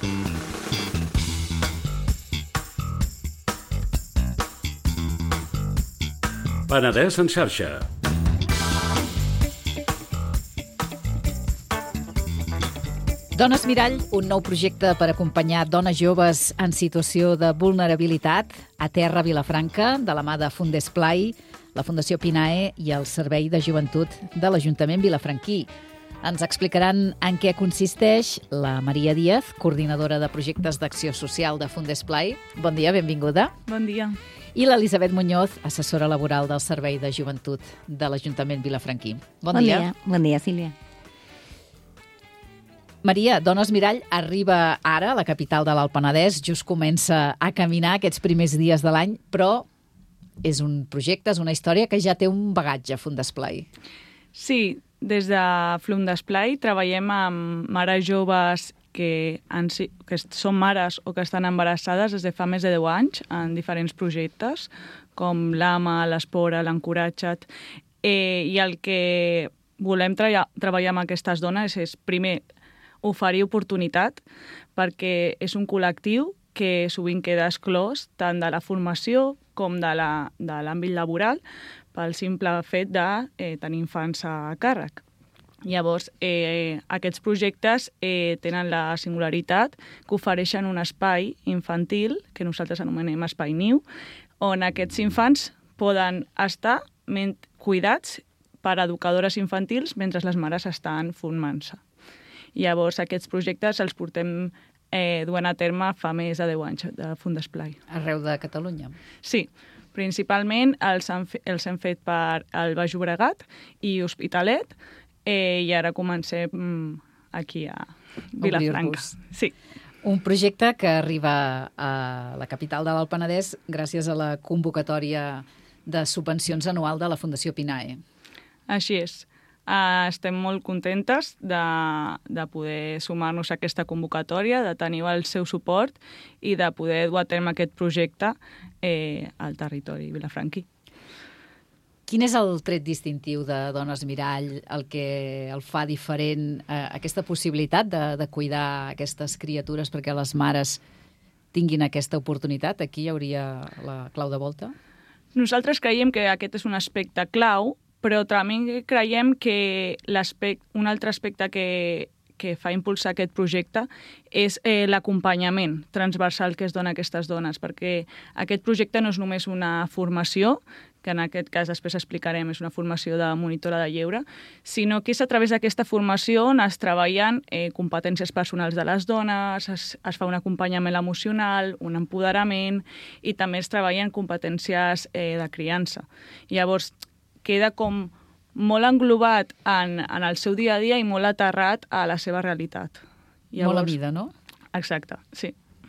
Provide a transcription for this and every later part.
Penedès en xarxa. Dones Mirall, un nou projecte per acompanyar dones joves en situació de vulnerabilitat a terra Vilafranca, de la mà de Fundesplai, la Fundació Pinae i el Servei de Joventut de l'Ajuntament vilafranquí. Ens explicaran en què consisteix la Maria Díaz, coordinadora de projectes d'acció social de Fundesplai. Bon dia, benvinguda. Bon dia. I l'Elisabet Muñoz, assessora laboral del Servei de Joventut de l'Ajuntament vilafranquí. Bon dia. Bon dia, Sílvia. Maria, Dones Mirall arriba ara a la capital de l'Alt Penedès, just comença a caminar aquests primers dies de l'any, però és un projecte, és una història que ja té un bagatge, Fundesplai. Sí, des de Fundesplai treballem amb mares joves que són mares o que estan embarassades des de fa més de 10 anys en diferents projectes, com l'AMA, l'Espora, l'Encoratja't. I el que volem treballar amb aquestes dones és, primer, oferir oportunitat, perquè és un col·lectiu que sovint queda exclòs tant de la formació com de l'àmbit laboral pel simple fet de tenir infants a càrrec. Llavors, aquests projectes tenen la singularitat que ofereixen un espai infantil, que nosaltres anomenem espai niu, on aquests infants poden estar cuidats per educadores infantils mentre les mares estan formant-se. Llavors, aquests projectes els portem duent a terme fa més de 10 anys de Fundesplai. Arreu de Catalunya? Sí, principalment els hem fet per el Baix Llobregat i Hospitalet, i ara comencem aquí a Vilafranca. Sí. Un projecte que arriba a la capital de l'Alt Penedès gràcies a la convocatòria de subvencions anual de la Fundació Pinae. Així és. Estem molt contentes de poder sumar-nos a aquesta convocatòria, de tenir el seu suport i de poder dur a terme aquest projecte al territori vilafranquí. Quin és el tret distintiu de Dones Mirall, el que el fa diferent, aquesta possibilitat de cuidar aquestes criatures perquè les mares tinguin aquesta oportunitat? Aquí hi hauria la clau de volta? Nosaltres creiem que aquest és un aspecte clau, però també creiem que un altre aspecte que fa impulsar aquest projecte és l'acompanyament transversal que es dona a aquestes dones, perquè aquest projecte no és només una formació, que en aquest cas després explicarem, és una formació de monitora de lleure, sinó que és a través d'aquesta formació on es treballen competències personals de les dones, es fa un acompanyament emocional, un empoderament, i també es treballen competències de criança. Llavors, queda com molt englobat en el seu dia a dia i molt aterrat a la seva realitat. Molt a mida, no? Exacte, sí.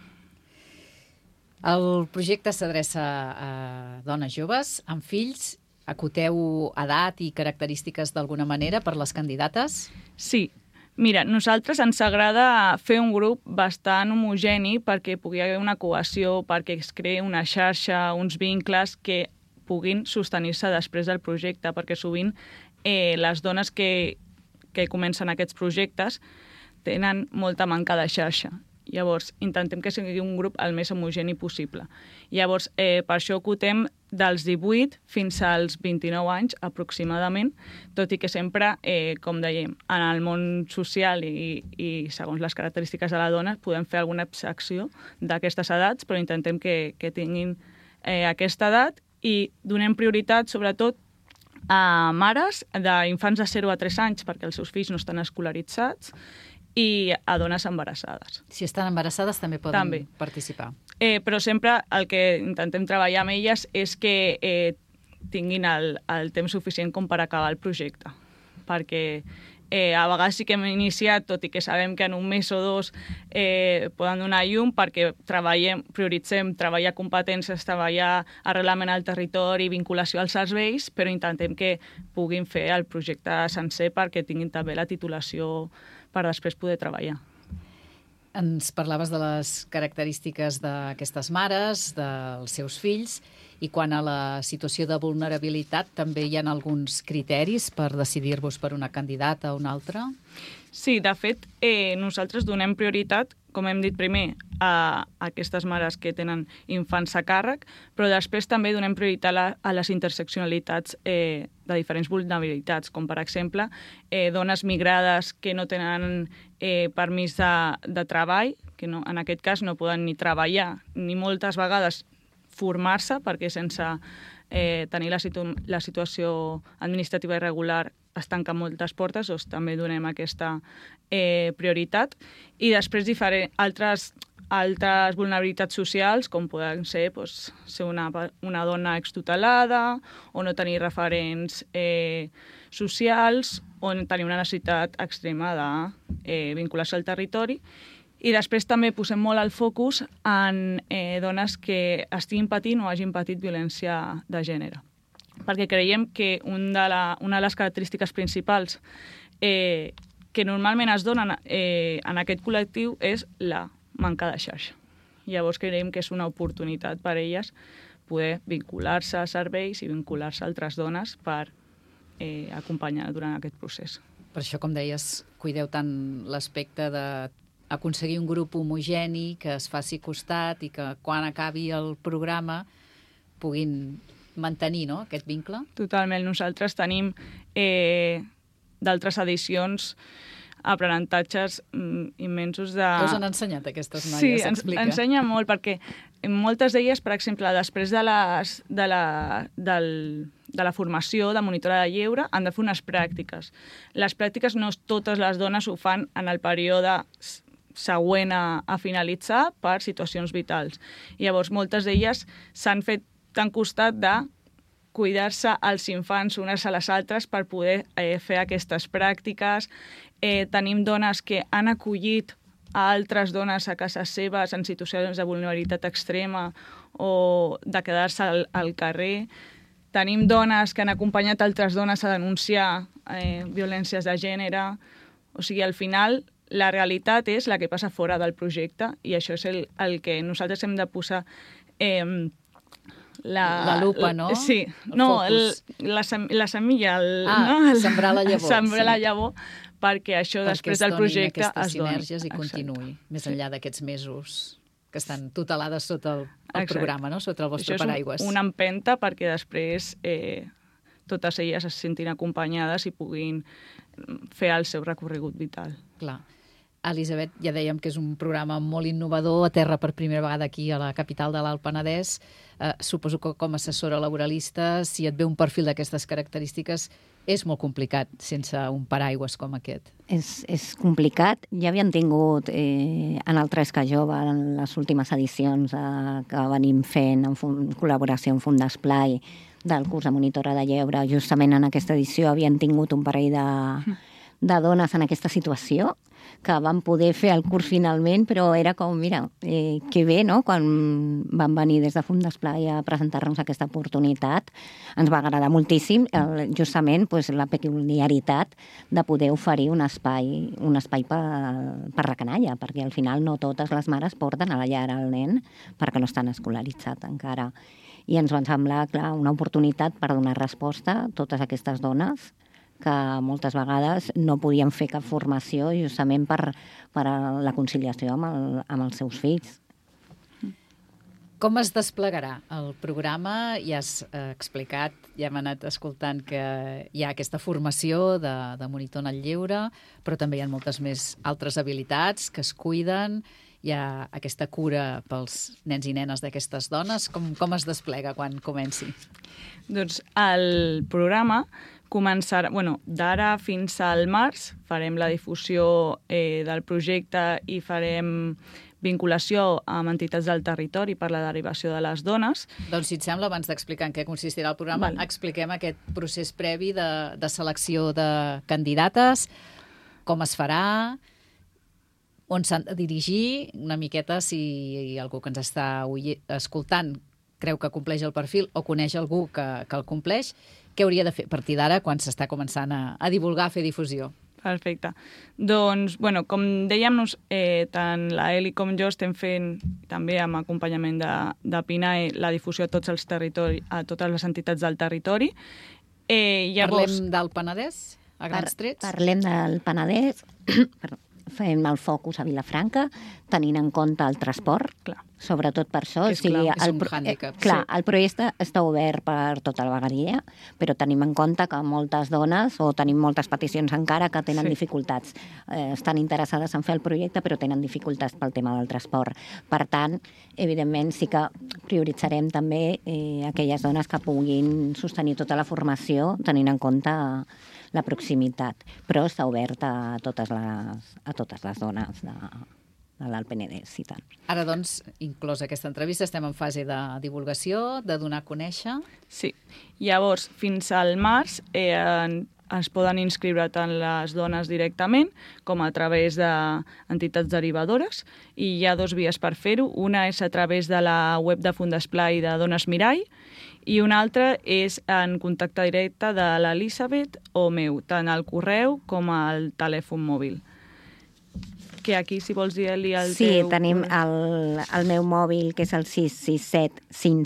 El projecte s'adreça a dones joves amb fills. Acoteu edat i característiques d'alguna manera per les candidates? Sí. Mira, nosaltres ens agrada fer un grup bastant homogeni perquè pugui haver una cohesió, perquè es creï una xarxa, uns vincles que puguin sostenir-se després del projecte, perquè sovint les dones que comencen aquests projectes tenen molta manca de xarxa. Llavors, intentem que sigui un grup el més homogeni possible. Llavors, per això acotem dels 18 fins als 29 anys, aproximadament, tot i que sempre, com dèiem, en el món social i segons les característiques de la dona, podem fer alguna excepció d'aquestes edats, però intentem que tinguin aquesta edat i donem prioritat, sobretot, a mares d'infants de 0 a 3 anys, perquè els seus fills no estan escolaritzats, i a dones embarassades. Si estan embarassades també poden participar. Però sempre el que intentem treballar amb elles és que tinguin el temps suficient com per acabar el projecte. Perquè a vegades sí que hem iniciat, tot i que sabem que en un mes o dos poden donar llum, perquè prioritzem treballar competències, treballar arrelament al territori, vinculació als serveis, però intentem que puguin fer el projecte sencer perquè tinguin també la titulació per després poder treballar. Ens parlaves de les característiques d'aquestes mares, dels seus fills, i quant a la situació de vulnerabilitat també hi ha alguns criteris per decidir-vos per una candidata o una altra? Sí, de fet, nosaltres donem prioritat, com hem dit primer, a aquestes mares que tenen infants a càrrec, però després també donem prioritat a les interseccionalitats de diferents vulnerabilitats, com per exemple dones migrades que no tenen permís de treball, que no, en aquest cas no poden ni treballar ni moltes vegades formar-se, perquè sense tenir la situació administrativa irregular es tanquen moltes portes, doncs també donem aquesta prioritat. I després altres vulnerabilitats socials, com poden ser ser una dona extutelada, o no tenir referents socials, o tenir una necessitat extrema de vincular-se al territori. I després també posem molt el focus en dones que estiguin patint o hagin patit violència de gènere. Perquè creiem que una de les característiques principals que normalment es donen en aquest col·lectiu és la manca de xarxa. Llavors creiem que és una oportunitat per a elles poder vincular-se a serveis i vincular-se a altres dones per acompanyar durant aquest procés. Per això, com deies, cuideu tant l'aspecte d'aconseguir un grup homogeni que es faci costat i que quan acabi el programa puguin mantenir, no?, aquest vincle. Totalment. Nosaltres tenim d'altres edicions aprenentatges immensos de... Què us han ensenyat aquestes noies? Sí, ensenya molt, perquè moltes d'elles, per exemple, després de la formació de monitora de lleure, han de fer unes pràctiques. Les pràctiques no totes les dones ho fan en el període següent a finalitzar per situacions vitals. Llavors, moltes d'elles s'han fet tan costat de cuidar-se els infants unes a les altres per poder fer aquestes pràctiques. Tenim dones que han acollit a altres dones a casa seves en situacions de vulnerabilitat extrema o de quedar-se al carrer. Tenim dones que han acompanyat altres dones a denunciar violències de gènere. O sigui, al final, la realitat és la que passa fora del projecte i això és el que nosaltres hem de posar la lupa, no? Sí. La semilla. Sembrar la llavor. Sembrar la llavor perquè això després del projecte es doni. Aquestes sinergies i continuï, més enllà d'aquests mesos que estan tutelades sota el programa, no?, sota el vostre paraigües. Això és una empenta perquè després totes elles es sentin acompanyades i puguin fer el seu recorregut vital. Clar. Elisabet, ja dèiem que és un programa molt innovador, aterra per primera vegada aquí a la capital de l'Alt Penedès. Suposo que com a assessora laboralista, si et ve un perfil d'aquestes característiques, és molt complicat sense un paraigües com aquest. És complicat. Ja havien tingut en el Tresca Jove, en les últimes edicions que venim fent en col·laboració amb Fundesplai del curs de monitora de lleure, justament en aquesta edició havien tingut un parell de dones en aquesta situació que van poder fer el curs finalment, però era com, mira, que bé, no?, quan van venir des de Fundesplai a presentar-nos aquesta oportunitat. Ens va agradar moltíssim, justament la peculiaritat de poder oferir un espai per la canalla, perquè al final no totes les mares porten a la llar el nen perquè no estan escolaritzats encara. I ens va semblar, clar, una oportunitat per donar resposta a totes aquestes dones que moltes vegades no podien fer cap formació justament per a la conciliació amb els seus fills. Com es desplegarà el programa? Ja has explicat, ja hem anat escoltant que hi ha aquesta formació de monitor en el lleure, però també hi ha moltes més altres habilitats que es cuiden, hi ha aquesta cura pels nens i nenes d'aquestes dones. Com es desplega quan comenci? Doncs el programa començarà, d'ara fins al març farem la difusió del projecte i farem vinculació amb entitats del territori per la derivació de les dones. Doncs, si et sembla, abans d'explicar en què consistirà el programa, expliquem aquest procés previ de selecció de candidates, com es farà, on s'han de dirigir, una miqueta si algú que ens està escoltant creu que compleix el perfil o coneix algú que el compleix, què hauria de fer a partir d'ara quan s'està començant a divulgar, a fer difusió? Perfecte. Doncs, com dèiem, tant la Eli com jo estem fent, també amb acompanyament de PINAE, la difusió a tots els a totes les entitats del territori. Parlem del Penedès? a grans trets? Parlem del Penedès, fem el focus a Vilafranca, tenint en compte el transport, Clar. sobretot per això. És clar, és un hàndicap. Clar, el projecte està obert per tota la vegueria, però tenim en compte que moltes dones, o tenim moltes peticions encara, que tenen dificultats. Estan interessades en fer el projecte, però tenen dificultats pel tema del transport. Per tant, evidentment, sí que prioritzarem també aquelles dones que puguin sostenir tota la formació, tenint en compte la proximitat, però està obert a totes les dones de l'Alt Penedès i tant. Ara, doncs, inclosa aquesta entrevista, estem en fase de divulgació, de donar a conèixer. Sí. Llavors, fins al març es poden inscriure tant les dones directament com a través d'entitats derivadores, i hi ha 2 vies per fer-ho. Una és a través de la web de Fundesplai de Dones Mirall, i una altra és en contacte directe de l'Elisabet o meu, tant al correu com al telèfon mòbil. Que aquí, si vols dir-li el teu... Sí, tenim el meu mòbil, que és el 667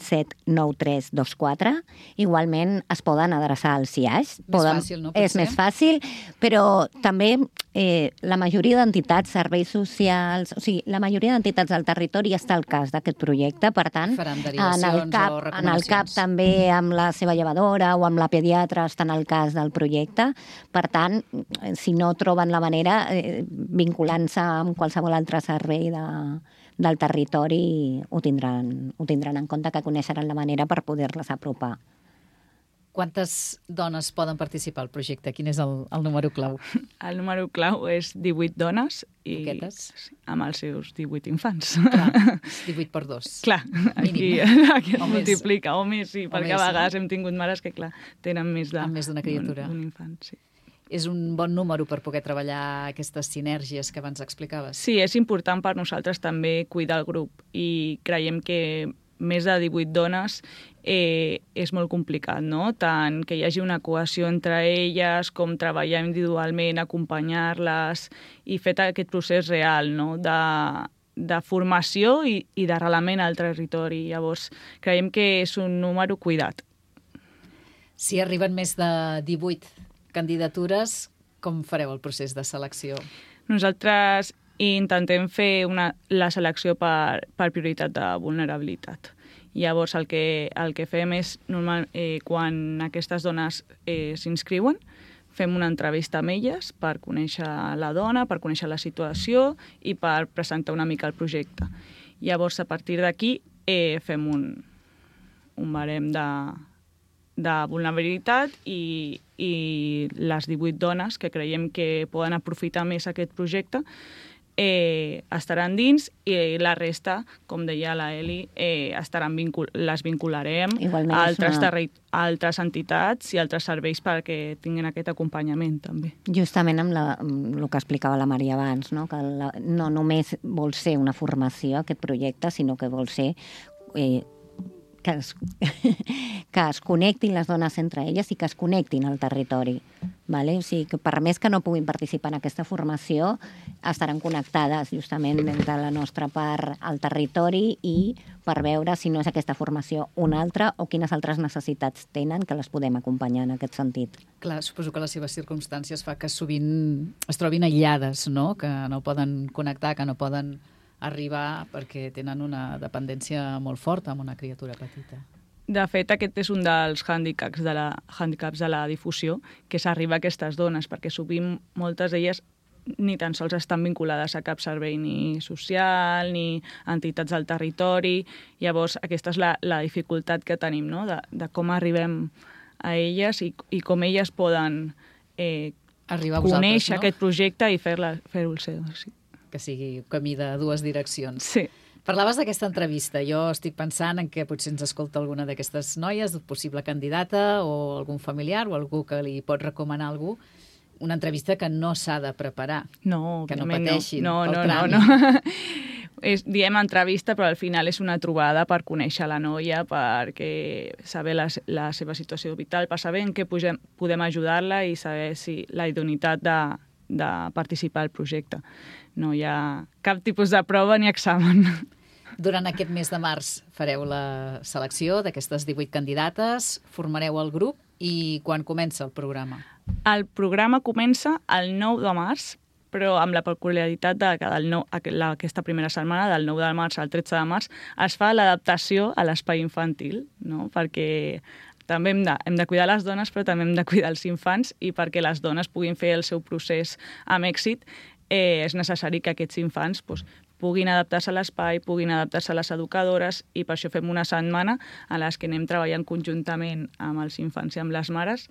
579324. Igualment es poden adreçar al CIAix. Fàcil, no? És més fàcil, però també la majoria d'entitats, serveis socials... O sigui, la majoria d'entitats del territori està al cas d'aquest projecte, per tant, faran derivacions o recomanacions. En el CAP també amb la seva llevadora o amb la pediatra estan al cas del projecte. Per tant, si no troben la manera, vinculant-se amb qualsevol altre servei del territori, ho tindran en compte, que coneixeran la manera per poder-les apropar. Quantes dones poden participar al projecte? Quin és el número clau? El número clau és 18 dones i amb els seus 18 infants. Clar, 18 per 2. Clar, aquí es multiplica, o més, sí, perquè a vegades hem tingut mares que, clar, tenen més d'una criatura. Un infant, sí. És un bon número per poder treballar aquestes sinergies que abans explicaves. Sí, és important per nosaltres també cuidar el grup, i creiem que més de 18 dones és molt complicat, no? Tant que hi hagi una cohesió entre elles, com treballar individualment, acompanyar-les i fer aquest procés real, no? De formació i d'arrelament al territori. Llavors, creiem que és un número cuidat. Si arriben més de 18 candidatures, com fareu el procés de selecció? Nosaltres intentem fer la selecció per prioritat de vulnerabilitat. Llavors, el que fem és, quan aquestes dones s'inscriuen, fem una entrevista amb elles per conèixer la dona, per conèixer la situació i per presentar una mica el projecte. Llavors, a partir d'aquí, fem un barem de vulnerabilitat i les 18 dones que creiem que poden aprofitar més aquest projecte estaran dins, i la resta, com deia la Eli, les vincularem a altres entitats i altres serveis perquè tinguin aquest acompanyament també. Justament amb el que explicava la Maria abans, no? Que no només vol ser una formació aquest projecte, sinó que vol ser que es connectin les dones entre elles i que es connectin al territori. Vale? O sigui, que per més que no puguin participar en aquesta formació, estaran connectades justament de la nostra part al territori, i per veure si no és aquesta formació una altra o quines altres necessitats tenen, que les podem acompanyar en aquest sentit. Clar, suposo que les seves circumstàncies fa que sovint es trobin aïllades, no? Que no poden connectar, que no poden arribar perquè tenen una dependència molt forta amb una criatura petita. De fet, aquest és un dels hàndicaps de la difusió, que s'arriba a aquestes dones, perquè sovint moltes d'elles ni tan sols estan vinculades a cap servei ni social, ni entitats del territori. Llavors, aquesta és la dificultat que tenim, no? De com arribem a elles i com elles poden conèixer aquest projecte i fer-ho el seu. Sí. Que sigui camí de dues direccions. Sí. Parlaves d'aquesta entrevista. Jo estic pensant en que potser ens escolta alguna d'aquestes noies, possible candidata, o algun familiar, o algú que li pot recomanar algú. Una entrevista que no s'ha de preparar. No, que no pateixin. No. Diem entrevista, però al final és una trobada per conèixer la noia, perquè saber la seva situació vital, per saber en què podem ajudar-la i saber si la idoneïtat de participar al projecte. No hi ha cap tipus de prova ni examen. Durant aquest mes de març fareu la selecció d'aquestes 18 candidates, formareu el grup i quan comença el programa? El programa comença el 9 de març, però amb la peculiaritat que aquesta primera setmana, del 9 de març al 13 de març, es fa l'adaptació a l'espai infantil, no? Perquè també hem de cuidar les dones, però també hem de cuidar els infants, i perquè les dones puguin fer el seu procés amb èxit, és necessari que aquests infants puguin adaptar-se a l'espai, puguin adaptar-se a les educadores, i per això fem una setmana a les que anem treballant conjuntament amb els infants i amb les mares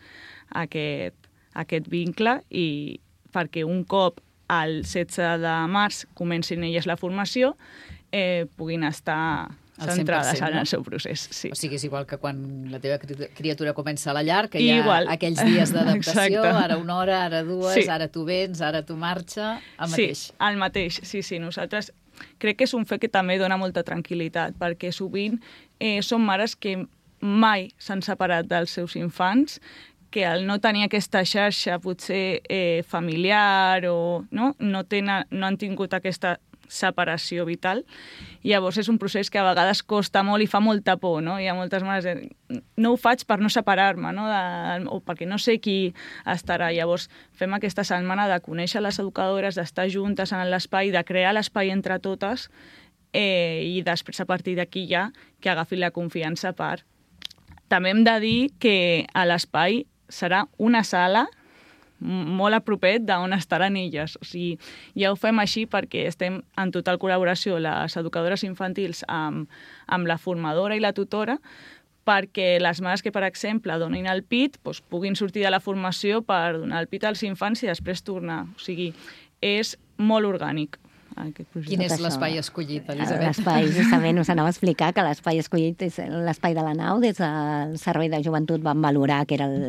aquest vincle, i perquè un cop el 16 de març comencin elles la formació, puguin estar centrades en el seu procés. Sí. O sigui, és igual que quan la teva criatura comença a la llar, que hi ha aquells dies d'adaptació, ara una hora, ara dues, ara tu vens, ara tu marxa, el mateix. Sí, el mateix, sí. Nosaltres crec que és un fet que també dona molta tranquil·litat, perquè sovint són mares que mai s'han separat dels seus infants, que al no tenir aquesta xarxa potser familiar o no han tingut aquesta separació vital. Llavors és un procés que a vegades costa molt i fa molta por, no? Hi ha moltes mares no ho faig per no separar-me, no? O perquè no sé qui estarà. Llavors fem aquesta setmana de conèixer les educadores, d'estar juntes en l'espai, de crear l'espai entre totes, i després a partir d'aquí ja que agafi la confiança per... També hem de dir que a l'espai serà una sala molt a propet d'on estaran elles. O sigui, ja ho fem així perquè estem en total col·laboració les educadores infantils amb la formadora i la tutora, perquè les mares que, per exemple, donin el pit puguin sortir de la formació per donar el pit als infants i després tornar. O sigui, és molt orgànic. Quin és l'espai escollit, Elisabet? L'espai, justament us anava a explicar que l'espai escollit és l'espai de la nau. Des del Servei de Joventut van valorar que era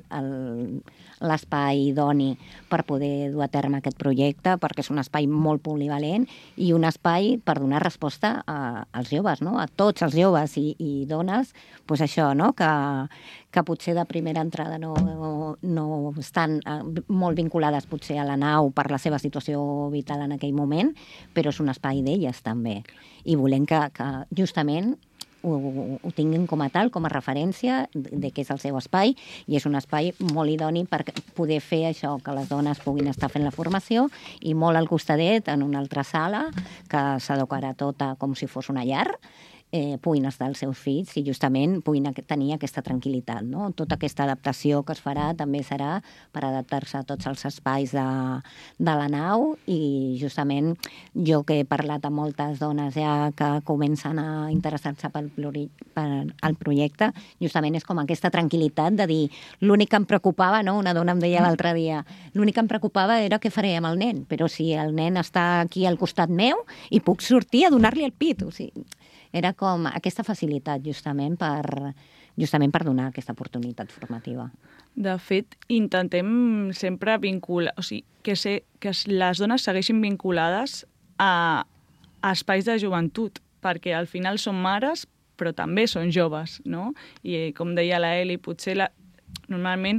l'espai idoni per poder dur a terme aquest projecte, perquè és un espai molt polivalent i un espai per donar resposta als joves, no? A tots els joves i dones, doncs això, no? Que potser de primera entrada no estan molt vinculades potser a la nau per la seva situació vital en aquell moment, però és un espai d'elles també. I volem que justament ho tinguin com a tal, com a referència de què és el seu espai, i és un espai molt idoni per poder fer això, que les dones puguin estar fent la formació, i molt al costadet, en una altra sala, que s'adequarà tota com si fos una llar, puguin estar els seus fills i justament puguin tenir aquesta tranquil·litat, no? Tota aquesta adaptació que es farà també serà per adaptar-se a tots els espais de la nau, i justament jo que he parlat amb moltes dones ja que comencen a interessar-se pel projecte, justament és com aquesta tranquil·litat de dir, l'únic que em preocupava, no? Una dona em deia l'altre dia, l'únic que em preocupava era què faré amb el nen, però si el nen està aquí al costat meu i puc sortir a donar-li el pit, o sigui, era com aquesta facilitat justament per donar aquesta oportunitat formativa. De fet, intentem sempre vincular, o sigui, que les dones segueixin vinculades a espais de joventut, perquè al final són mares, però també són joves, no? I com deia la Eli, potser normalment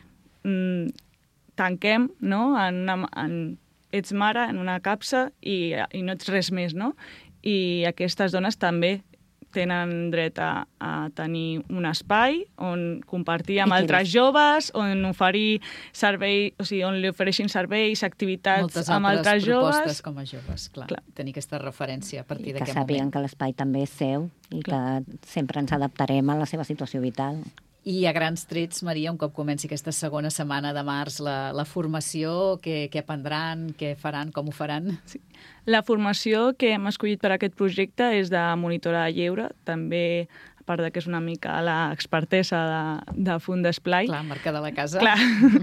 tanquem, no? Ets mare en una capsa i no ets res més, no? I aquestes dones també tenen dret a tenir un espai on compartir amb altres joves, on oferir servei, o sigui, on li ofereixin serveis, activitats amb altres joves. Moltes altres propostes com a joves, clar. Tenir aquesta referència a partir d'aquest moment. I que sàpiguen que l'espai també és seu i que sempre ens adaptarem a la seva situació vital. I a grans trets, Maria, un cop comenci aquesta segona setmana de març, la formació, què aprendran, què faran, com ho faran? Sí. La formació que hem escollit per a aquest projecte és de monitora de lleure, també, a part que és una mica l'expertesa de Fundesplai. Clar, marca de la casa. Clar.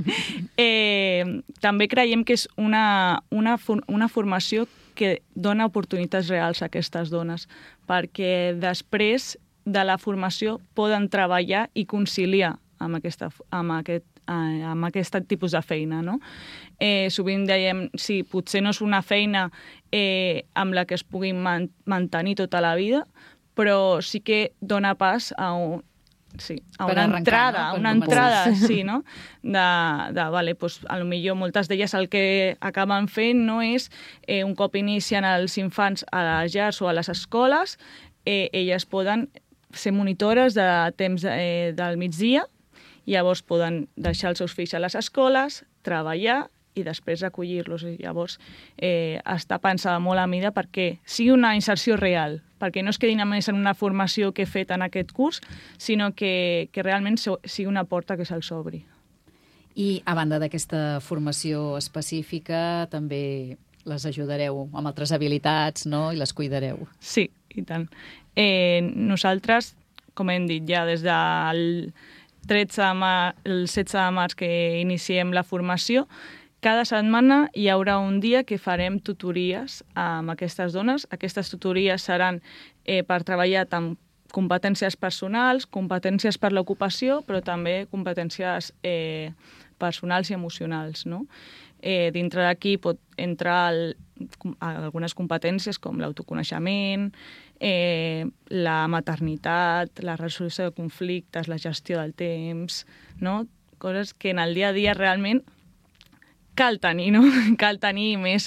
També creiem que és una formació que dona oportunitats reals a aquestes dones, perquè després de la formació poden treballar i conciliar amb aquest tipus de feina, no? Sovint dèiem, sí, potser no és una feina amb la que es puguin mantenir tota la vida, però sí que dona pas a Sí, una entrada, sí, no? Vale, doncs, potser moltes d'elles el que acaben fent no és, un cop inicien els infants a les llars o a les escoles, elles poden ser monitores de temps del migdia, llavors poden deixar els seus fills a les escoles, treballar i després acollir-los. Llavors, està pensada molt a mida perquè sigui una inserció real, perquè no es quedin només en una formació que he fet en aquest curs, sinó que realment sigui una porta que se'ls obri. I, a banda d'aquesta formació específica, també les ajudareu amb altres habilitats, no?, i les cuidareu. Sí, i tant. Nosaltres, com hem dit ja, des del 16 de març que iniciem la formació, cada setmana hi haurà un dia que farem tutories amb aquestes dones. Aquestes tutories seran per treballar tant competències personals, competències per l'ocupació, però també competències personals i emocionals, no? Dintre d'aquí pot entrar algunes competències com l'autoconeixement, la maternitat, la resolució de conflictes, la gestió del temps, no? Coses que en el dia a dia realment cal tenir, no? Cal tenir més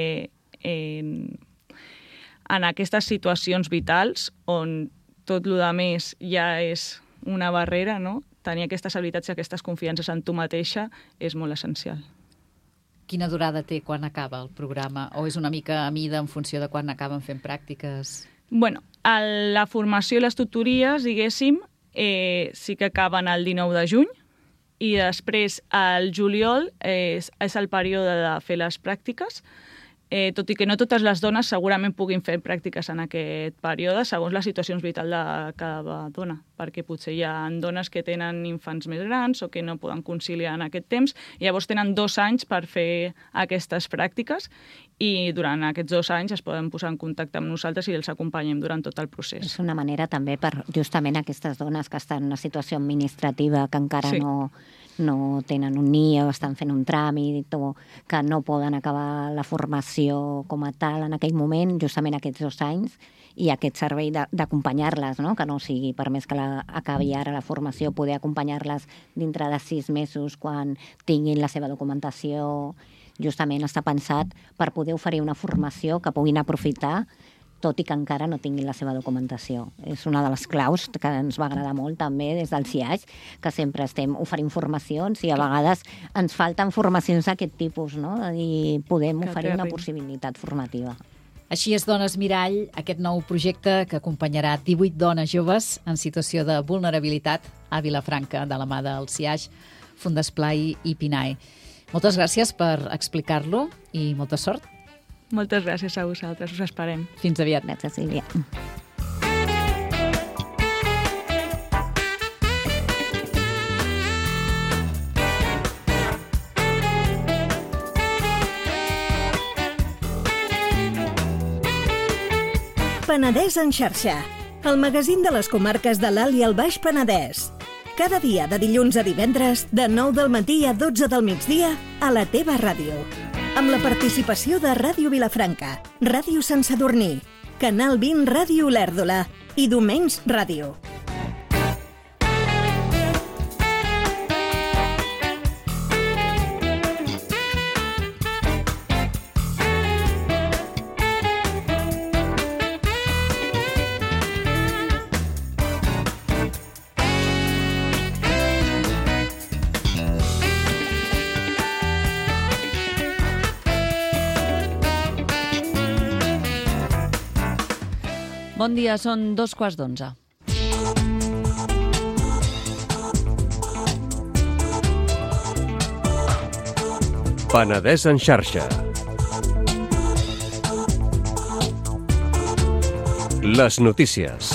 en aquestes situacions vitals on tot el més ja és una barrera, no? Tenir aquestes habilitats i aquestes confiances en tu mateixa és molt essencial. Quina durada té quan acaba el programa? O és una mica a mida en funció de quan acaben fent pràctiques? Bueno, la formació i les tutories, diguéssim, sí que acaben el 19 de juny, i després, al juliol, és el període de fer les pràctiques, tot i que no totes les dones segurament puguin fer pràctiques en aquest període, segons les situacions vitals de cada dona, perquè potser hi ha dones que tenen infants més grans o que no poden conciliar en aquest temps, i llavors tenen 2 anys per fer aquestes pràctiques, i durant aquests 2 anys es poden posar en contacte amb nosaltres i els acompanyem durant tot el procés. És una manera també per justament aquestes dones que estan en una situació administrativa que encara no tenen un NIE o estan fent un tràmit o que no poden acabar la formació com a tal en aquell moment, justament aquests 2 anys, i aquest servei d'acompanyar-les, no? Que no sigui, per més que acabi ara la formació, poder acompanyar-les dintre de 6 mesos quan tinguin la seva documentació. Justament està pensat per poder oferir una formació que puguin aprofitar tot i que encara no tinguin la seva documentació. És una de les claus que ens va agradar molt també des del CIAix, que sempre estem oferint formacions i a vegades ens falten formacions d'aquest tipus, no? I podem oferir una possibilitat formativa. Així és Dones Mirall, aquest nou projecte que acompanyarà 18 dones joves en situació de vulnerabilitat a Vilafranca, de la mà del CIAix, Fundesplai i PINAE. Moltes gràcies per explicar-lo i molta sort. Moltes gràcies a vosaltres, us esperem. Fins aviat. Gràcies, Sílvia. Penedès en xarxa, el magazín de les comarques de l'Alt i el Baix Penedès. Cada dia, de dilluns a divendres, de 9 del matí a 12 del migdia, a la teva ràdio. Amb la participació de Ràdio Vilafranca, Ràdio Sant Sadurní, Canal 20 Ràdio Olèrdola i Domenys Ràdio. Bon dia, són 2:15. Penedès en xarxa. Les notícies.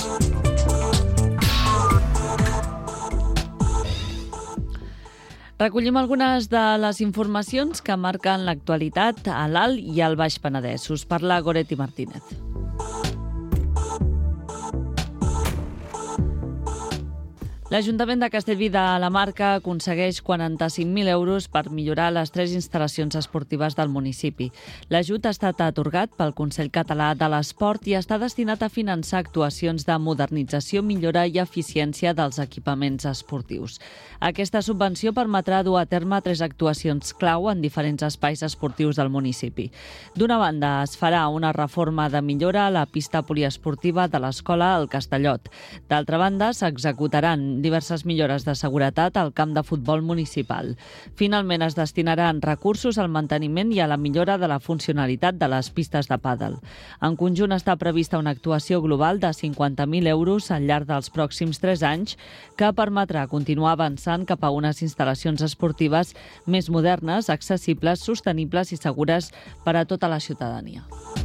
Recollim algunes de les informacions que marquen l'actualitat a l'Alt i al Baix Penedès. Us parla Goretti Martínez. L'Ajuntament de Castellví de la Marca aconsegueix 45.000 euros per millorar les 3 instal·lacions esportives del municipi. L'ajut ha estat atorgat pel Consell Català de l'Esport i està destinat a finançar actuacions de modernització, millora i eficiència dels equipaments esportius. Aquesta subvenció permetrà dur a terme 3 actuacions clau en diferents espais esportius del municipi. D'una banda, es farà una reforma de millora a la pista poliesportiva de l'Escola al Castellot. D'altra banda, s'executaran diverses millores de seguretat al camp de futbol municipal. Finalment, es destinaran recursos al manteniment i a la millora de la funcionalitat de les pistes de pàdel. En conjunt, està prevista una actuació global de 50.000 euros al llarg dels pròxims 3 anys que permetrà continuar avançant cap a unes instal·lacions esportives més modernes, accessibles, sostenibles i segures per a tota la ciutadania.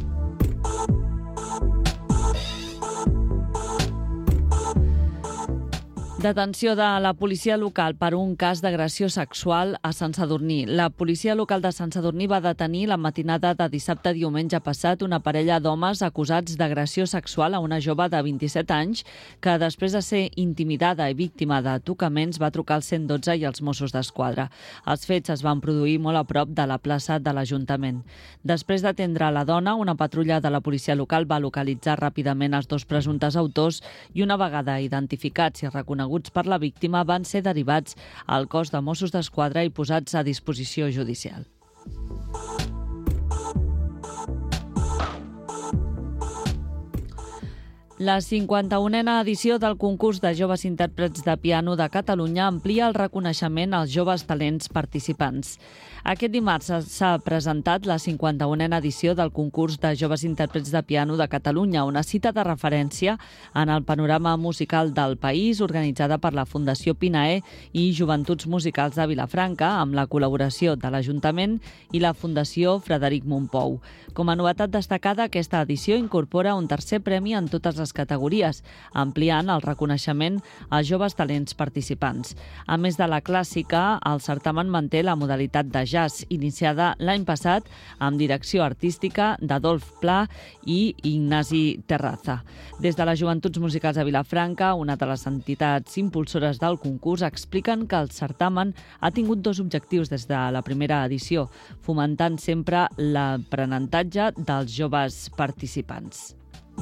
Detenció de la policia local per un cas d'agressió sexual a Sant Sadurní. La policia local de Sant Sadurní va detenir la matinada de dissabte a diumenge passat una parella d'homes acusats d'agressió sexual a una jove de 27 anys que, després de ser intimidada i víctima de tocaments, va trucar al 112 i als Mossos d'Esquadra. Els fets es van produir molt a prop de la plaça de l'Ajuntament. Després d'atendre la dona, una patrulla de la policia local va localitzar ràpidament els 2 presumptes autors i, una vegada identificats i reconeguts per la víctima, van ser derivats al cos de Mossos d'Esquadra i posats a disposició judicial. La 51a edició del concurs de joves intèrprets de piano de Catalunya amplia el reconeixement als joves talents participants. Aquest dimarts s'ha presentat la 51a edició del concurs de joves intèrprets de piano de Catalunya, una cita de referència en el panorama musical del país organitzada per la Fundació Pinae i Joventuts Musicals de Vilafranca, amb la col·laboració de l'Ajuntament i la Fundació Frederic Mompou. Com a novetat destacada, aquesta edició incorpora un tercer premi en totes les categories, ampliant el reconeixement als joves talents participants. A més de la clàssica, el certamen manté la modalitat de jazz, iniciada l'any passat amb direcció artística d'Adolf Pla i Ignasi Terraza. Des de les Joventuts Musicals de Vilafranca, una de les entitats impulsores del concurs, expliquen que el certamen ha tingut 2 objectius des de la primera edició, fomentant sempre l'aprenentatge dels joves participants.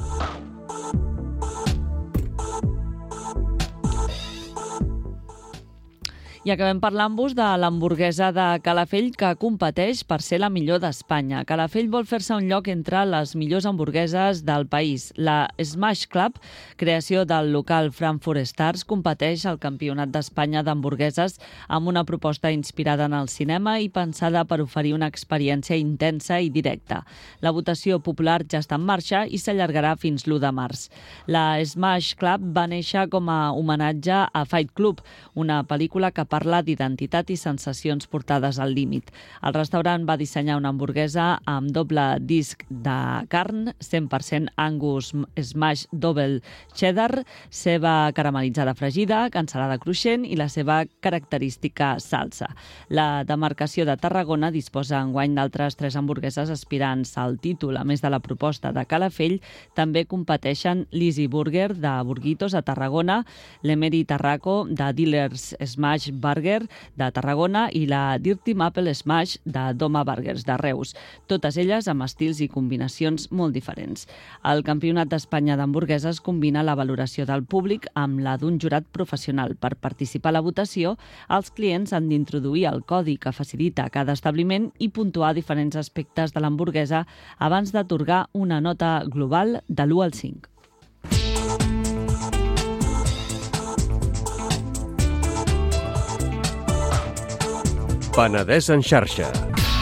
I acabem parlant-vos de l'hamburguesa de Calafell que competeix per ser la millor d'Espanya. Calafell vol fer-se un lloc entre les millors hamburgueses del país. La Smash Club, creació del local Frankfurt Stars, competeix al Campionat d'Espanya d'hamburgueses amb una proposta inspirada en el cinema i pensada per oferir una experiència intensa i directa. La votació popular ja està en marxa i s'allargarà fins l'1 de març. La Smash Club va néixer com a homenatge a Fight Club, una pel·lícula que parla d'identitat i sensacions portades al límit. El restaurant va dissenyar una hamburguesa amb doble disc de carn, 100% Angus Smash Double Cheddar, ceba caramelitzada fregida, cansalada cruixent i la seva característica salsa. La demarcació de Tarragona disposa enguany d'altres 3 hamburgueses aspirants al títol. A més de la proposta de Calafell, també competeixen l'Easy Burger de Burguitos a Tarragona, l'Emery Tarraco de Dealers Smash Burger de Tarragona i la Dirty Maple Smash de Doma Burgers de Reus, totes elles amb estils i combinacions molt diferents. El Campionat d'Espanya d'hamburgueses combina la valoració del públic amb la d'un jurat professional. Per participar a la votació, els clients han d'introduir el codi que facilita cada establiment i puntuar diferents aspectes de l'hamburguesa abans d'atorgar una nota global de l'1 al 5. Penedès en xarxa.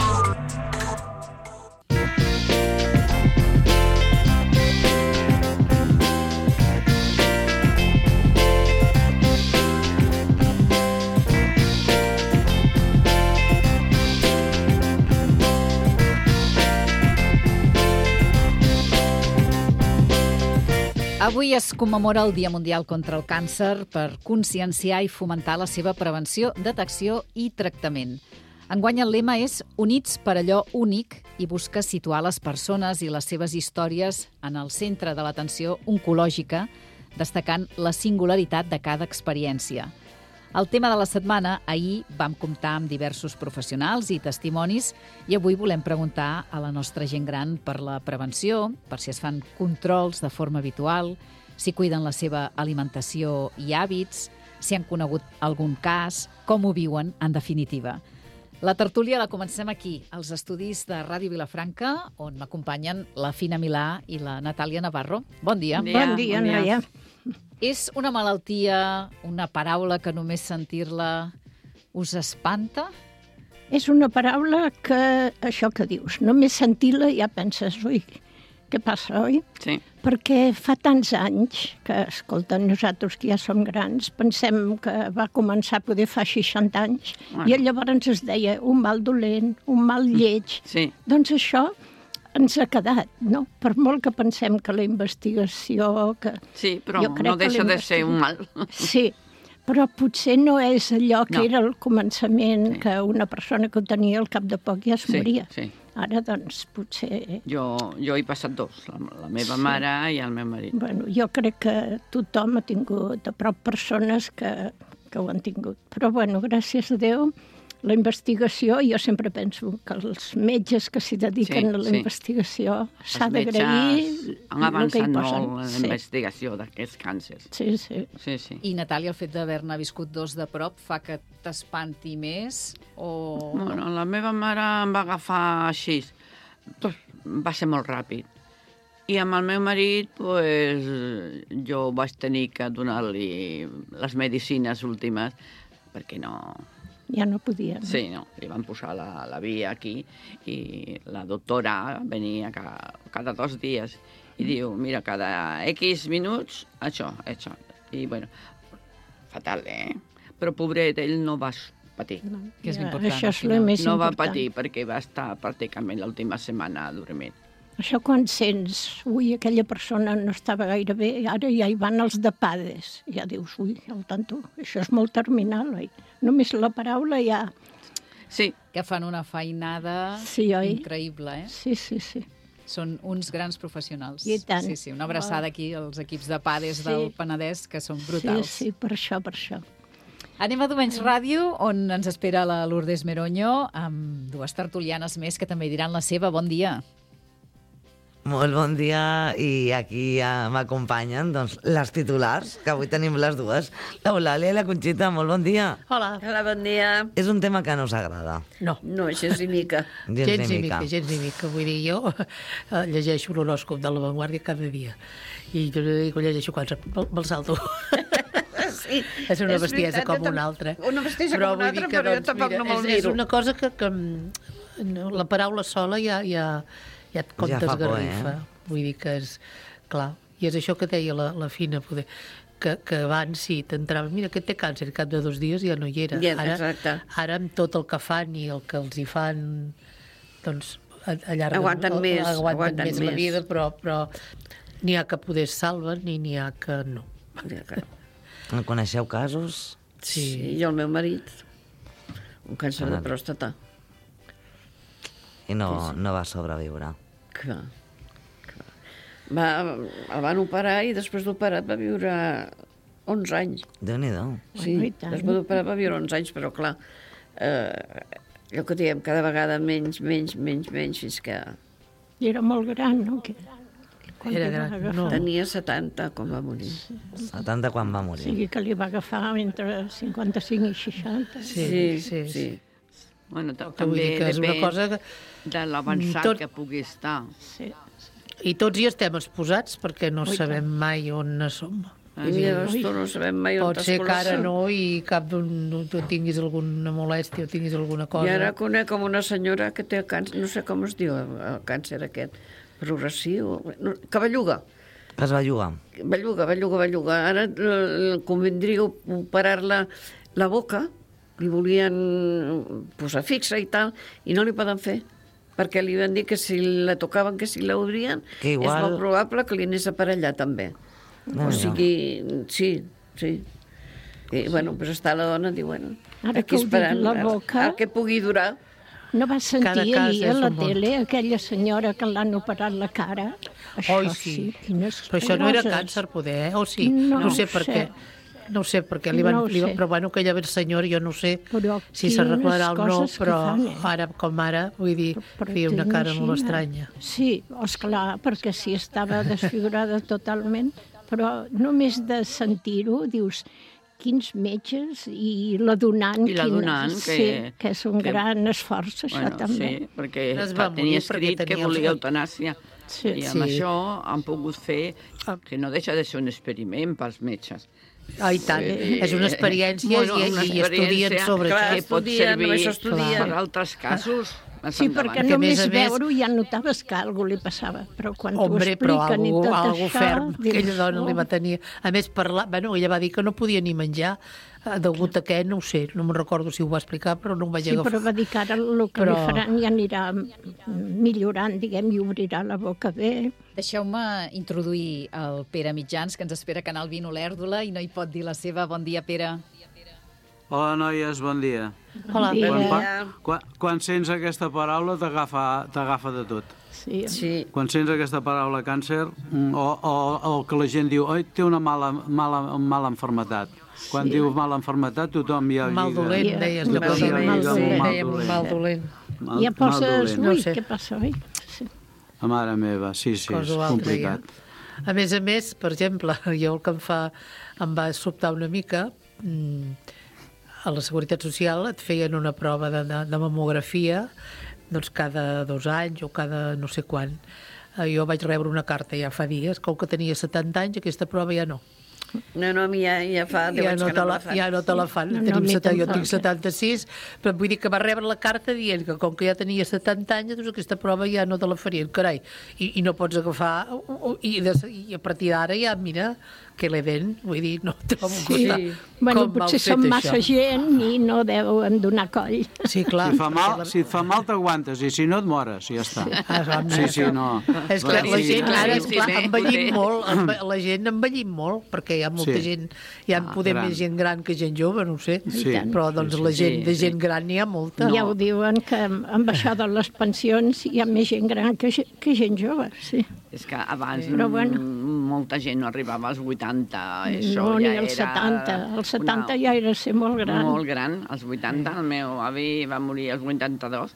Avui es commemora el Dia Mundial contra el Càncer per conscienciar i fomentar la seva prevenció, detecció i tractament. Enguany el lema és Units per allò únic i busca situar les persones i les seves històries en el centre de l'atenció oncològica destacant la singularitat de cada experiència. El tema de la setmana, ahir vam comptar amb diversos professionals i testimonis i avui volem preguntar a la nostra gent gran per la prevenció, per si es fan controls de forma habitual, si cuiden la seva alimentació i hàbits, si han conegut algun cas, com ho viuen, en definitiva. La tertúlia la comencem aquí, als estudis de Ràdio Vilafranca, on m'acompanyen la Fina Milà i la Natàlia Navarro. Bon dia. Bon dia, noia. És una malaltia, una paraula que només sentir-la us espanta? És una paraula que, això que dius, només sentir-la ja penses, ui, què passa, oi? Sí. Perquè fa tants anys que, escolta, nosaltres que ja som grans, pensem que va començar poder fa 60 anys, i llavors es deia un mal dolent, un mal lleig. Sí. Doncs això ens ha quedat, no? Per molt que pensem que la investigació... Sí, però no deixa de ser un mal. Sí, però potser no és allò que era el començament, que una persona que ho tenia al cap de poc ja es moria. Sí. Ara, doncs, potser... Jo he passat dos, la meva mare i el meu marit. Bueno, jo crec que tothom ha tingut a prop persones que ho han tingut. Però, bueno, gràcies a Déu, la investigació, jo sempre penso que els metges que s'hi dediquen a la investigació s'ha d'agrair el que hi posen. Han avançat molt en la investigació d'aquests càncers. Sí. I, Natàlia, el fet d'haver-ne viscut dos de prop fa que t'espanti més? Bueno, la meva mare em va agafar així. Va ser molt ràpid. I amb el meu marit, pues, jo vaig tenir que donar-li les medicines últimes, perquè no... Ja no podia. Sí, no. Li van posar la via aquí i la doctora venia cada 2 dies i diu, mira, cada X minuts, això. I, bueno, fatal, Però, pobret, ell no va patir. No, que és important. Això és el més important. No va patir perquè va estar pràcticament l'última setmana dormint. Això quan sents, ui, aquella persona no estava gaire bé, ara ja hi van els de PADES. Ja dius, ui, al tanto, això és molt terminal, oi? Només la paraula ja... Sí. Que fan una feinada increïble, Sí. Són uns grans professionals. I tant. Sí, una abraçada aquí als equips de PADES del Penedès, que són brutals. Sí, per això. Anem a Domens Ràdio, on ens espera la Lourdes Meroño, amb 2 tertulianes més que també diran la seva. Bon dia. Molt bon dia, i aquí m'acompanyen doncs, les titulars, que avui tenim les dues. L'Eulàlia i la Conxita, molt bon dia. Hola, bon dia. És un tema que no us agrada. No, gens ni mica. Gens ni mica. Vull dir, jo llegeixo l'horòscop de La Vanguardia cada dia. I jo llegeixo quan me'l salto. Sí, és una bestiesa com una altra. Una bestiesa com una altra, però jo tampoc no me'l miro. És una cosa que la paraula sola ja et comptes garrifa. Vull dir que és... Clar, i és això que deia la Fina, poder, que abans sí, t'entrava, mira, que té càncer, i cap de 2 dies ja no hi era. Ara amb tot el que fan i el que els hi fan, doncs allarguen... Aguanten més la vida, però n'hi ha que poder es salven i n'hi ha que no. En coneixeu casos? Sí, i el meu marit, un càncer de pròstata. I no va sobreviure. Clar. El van operar i després d'operat va viure 11 anys. Déu-n'hi-do. Sí, després d'operar va viure 11 anys, però clar, allò que diem, cada vegada menys, fins que... I era molt gran, no? Era gran, no. Tenia 70 quan va morir. 70 quan va morir. O sigui que li va agafar entre 55 i 60. Sí. Bueno, també depèn de l'avançat que pugui estar. Sí. I tots hi estem exposats perquè no sabem mai on som. I no sabem mai on pot ser que ara no i cap tu tinguis alguna molèstia o tinguis alguna cosa. I ara conec com una senyora que té càncer, no sé com es diu el càncer aquest, progressiu, que belluga. Que es belluga. Belluga. Ara convindria operar-la la boca, li volien posar fixa i tal, i no li poden fer, perquè li van dir que si la tocaven, que si l'obrien, és molt probable que li anés a aparellar també. O sigui, sí. I, bueno, pues està la dona, diu, bueno, aquí esperant, el que pugui durar. No vas sentir ahir a la tele aquella senyora que l'han operat la cara? Això sí, quines però això no era càncer, poder, o sí? No sé per què. No ho sé, perquè però bueno, que ella ve el senyor, jo no sé si s'arreglarà o no, però ara com ara, vull dir, feia una cara molt estranya. Sí, esclar, perquè sí, estava desfigurada totalment, però només de sentir-ho, dius, quins metges i la donant, que és un gran esforç, això també. Sí, perquè tenia escrit que volia eutanàsia. I amb això han pogut fer, que no deixa de ser un experiment pels metges. Ah, i tant, és una experiència i estudien sobre això. Que pot servir per altres casos. Sí, perquè només veure-ho ja notaves que alguna li passava, però quan t'ho expliquen i tot això... Algo ferm, que aquella dona li va tenir. A més, ella va dir que no podia ni menjar, degut a què, no ho sé, no me'n recordo si ho va explicar, però no ho vaig agafar. Sí, però va dir que ara el que li faran ja anirà millorant, diguem, i obrirà la boca bé. Deixeu-me introduir el Pere Mitjans, que ens espera a Canal 20 Olèrdola i no hi pot dir la seva. Bon dia, Pere. Hola, noies, bon dia. Hola, Pere. Quan sents aquesta paraula t'agafa de tot. Sí. Quan sents aquesta paraula càncer, o que la gent diu té una mala enfermetat. Quan diu mala enfermetat, tothom ja... Mal dolent, deies. Mal dolent. Ja poses... Ui, què passa, oi? Mare meva, sí, és complicat. A més, per exemple, jo el que em va sobtar una mica... A la Seguretat Social et feien una prova de mamografia doncs cada 2 anys o cada no sé quan. Jo vaig rebre una carta ja fa dies, com que tenia 70 anys, aquesta prova ja no. No, a mi ja fa 10 anys que no me la fan. Ja no te la fan. Jo tinc 76, però vull dir que va rebre la carta dient que com que ja tenia 70 anys, doncs aquesta prova ja no te la farien, carai. I no pots agafar, i a partir d'ara ja, mira, que l'event, vull dir, no trobo costar. Bueno, potser són massa gent i no deuen donar coll. Sí, clar. Si et fa mal t'aguantes, i si no et mores, i ja està. Sí, no. És que la gent, ara, envellim molt, la gent envellim molt, perquè hi ha molta gent, hi ha poder més gent gran que gent jove, no ho sé, però doncs la gent de gent gran n'hi ha molta. Ja ho diuen, que amb això de les pensions hi ha més gent gran que gent jove, sí. És que abans molta gent no arribava als 80. No, ni als 70. Els 70 ja era ser molt gran. Molt gran, als 80. El meu avi va morir als 82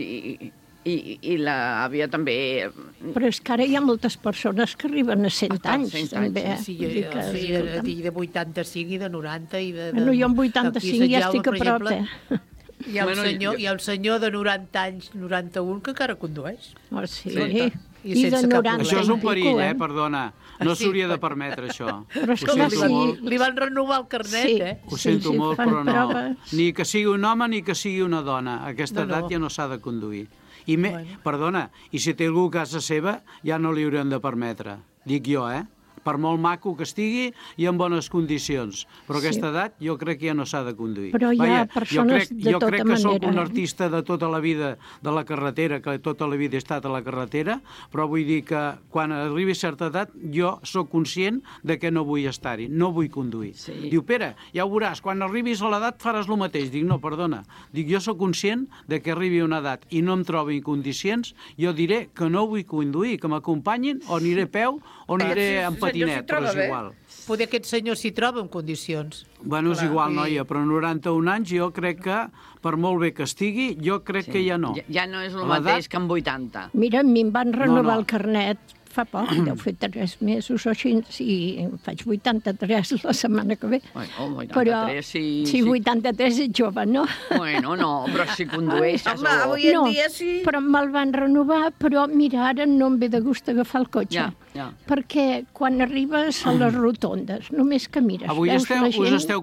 i l'àvia també... Però és que ara hi ha moltes persones que arriben a 100 anys, també. Sí, i de 85 i de 90 i de... Bueno, jo amb 85 ja estic a prop, Hi ha un senyor de 90 anys, 91, que encara condueix. Oh, sí. I de 90 això és un perill, perdona. No s'hauria de permetre, això. Però esclar, li van renovar el carnet, Ho sento molt, però no. Ni que sigui un home ni que sigui una dona. A aquesta edat ja no s'ha de conduir. Perdona, i si té algú a casa seva, ja no li haurien de permetre. Dic jo, per molt maco que estigui i en bones condicions. Però a aquesta edat jo crec que ja no s'ha de conduir. Però hi ha persones de tota manera. Jo crec que sóc un artista de tota la vida de la carretera, que tota la vida he estat a la carretera, però vull dir que quan arribi a certa edat jo sóc conscient de que no vull estar-hi, no vull conduir. Diu, Pere, ja ho veuràs, quan arribis a l'edat faràs el mateix. Dic, no, perdona. Dic, jo sóc conscient de que arribi a una edat i no em trobi en condicions, jo diré que no vull conduir, que m'acompanyin, o aniré a peu, o aniré en patinet, però és igual. Poder aquest senyor s'hi troba en condicions. Bueno, és igual, noia, però 91 anys jo crec que, per molt bé que estigui, jo crec que ja no. Ja no és el mateix que amb 80. Mira, a mi em van renovar el carnet fa poc, deu fer 3 mesos o així, i faig 83 la setmana que ve. Bueno, 83, sí, 83 és jove, no? Bueno, no, però si condueixes... Home, avui en dia sí. Però me'l van renovar, però mira, ara no em ve de gust agafar el cotxe. Perquè quan arribes a les rotondes, només que mires, avui us esteu